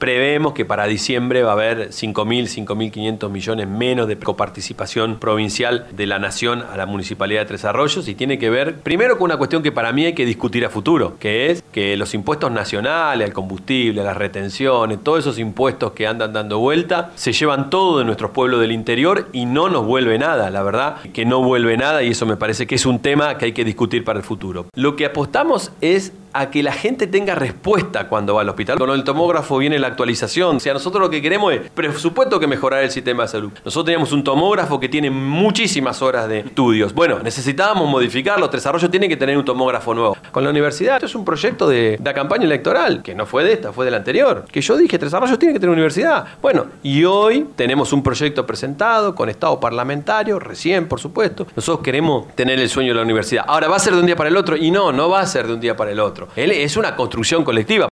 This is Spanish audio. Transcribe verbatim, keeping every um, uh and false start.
Prevemos que para diciembre va a haber cinco mil, cinco mil quinientos millones menos de coparticipación provincial de la Nación a la Municipalidad de Tres Arroyos, y tiene que ver primero con una cuestión que para mí hay que discutir a futuro, que es que los impuestos nacionales, al combustible, a las retenciones, todos esos impuestos que andan dando vuelta, se llevan todo de nuestros pueblos del interior y no nos vuelve nada, la verdad, que no vuelve nada, y eso me parece que es un tema que hay que discutir para el futuro. Lo que apostamos es a que la gente tenga respuesta cuando va al hospital. Con el tomógrafo viene la actualización. O sea, nosotros lo que queremos es, por supuesto, que mejorar el sistema de salud. Nosotros teníamos un tomógrafo que tiene muchísimas horas de estudios. Bueno, necesitábamos modificarlo. Tres Arroyos tiene que tener un tomógrafo nuevo. Con la universidad, esto es un proyecto de, de campaña electoral, que no fue de esta, fue de la anterior. Que yo dije, Tres Arroyos tiene que tener universidad. Bueno, y hoy tenemos un proyecto presentado con estado parlamentario, recién, por supuesto. Nosotros queremos tener el sueño de la universidad. Ahora, ¿va a ser de un día para el otro? Y no, no va a ser de un día para el otro. Él es una construcción colectiva.